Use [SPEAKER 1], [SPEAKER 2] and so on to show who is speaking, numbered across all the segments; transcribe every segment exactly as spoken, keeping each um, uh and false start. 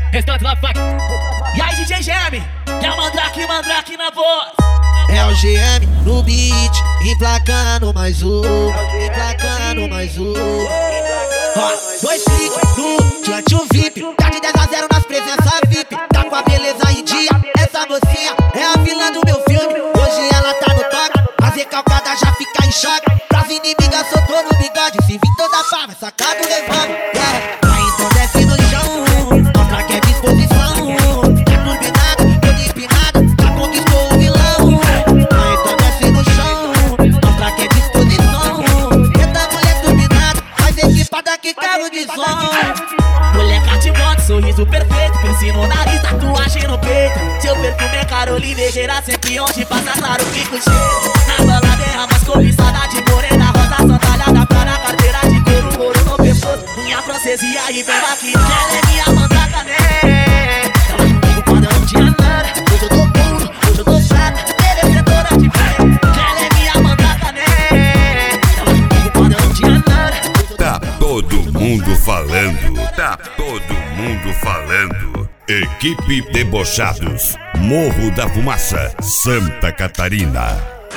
[SPEAKER 1] restante lá vai. E aí, D J Geme, é o Mandrake, Mandrake na voz.
[SPEAKER 2] É o G M no beat, emplacando mais um, emplacando mais um. Ó, dois cliques no diante o V I P, tá de dez a zero nas presenças V I P. Tá com a beleza em dia, essa mocinha é a vilã do meu filme. Hoje ela tá no toque, as recalcadas já fica em choque. Pras inimigas soltou no bigode, se vir toda fava, saca do revólver. Yeah. Aí então desce no chão, mostra que é disposição. Tá turbinado, todo empinado, já conquistou o vilão. Aí então desce no chão, mostra que é disposição. Eita mulher turbinada, mais equipada que carro de som.
[SPEAKER 1] Mulher cativante, sorriso perfeito, piercing no nariz, tatuagem no peito. Seu perfume é Carolina Herrera, sempre onde passa claro que com cheiro. Na balada é a mais cobiçada de morena, rosa sandália pra na carteira de couro, ouro no pescoço, unha francesa e aí vem aqui. Ela é minha mandraca, né? Ela comigo quando eu não tinha nada. Hoje eu tô puro, hoje eu tô prata, merecedora de fé. Ela é minha mandraca, né? Ela comigo quando eu não tinha nada.
[SPEAKER 3] Tá todo mundo falando, tá todo mundo falando. Equipe Debochados, Morro da Fumaça, Santa Catarina.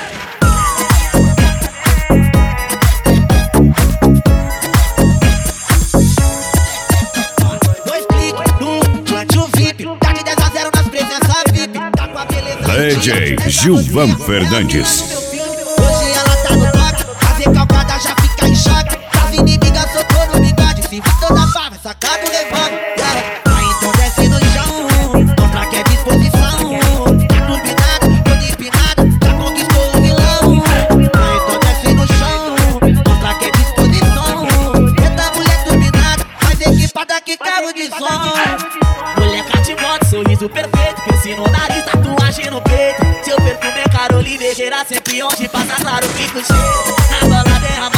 [SPEAKER 2] Dois cliques no diante o V I P, tá de dez a zero nas presenças V I P. Tá com a beleza
[SPEAKER 3] D J Gilvan Fernandes.
[SPEAKER 2] Hoje ela tá no toque, as recalcadas já fica em choque. As inimigas soltou no bigode, se vir toda fava, saca do revólver. Yeah. Aí então desce no chão, mostra que é disposição. Tá turbinado, todo empinado, já conquistou o vilão. Aí então desce no chão, mostra que é disposição. Eita mulher turbinada, mais equipada que carro de som.
[SPEAKER 1] Mulher cativante, sorriso perfeito, piercing no nariz, tatuagem no peito. Seu perfume é Carolina Herrera, sempre onde passa claro que com cheiro. Na balada é a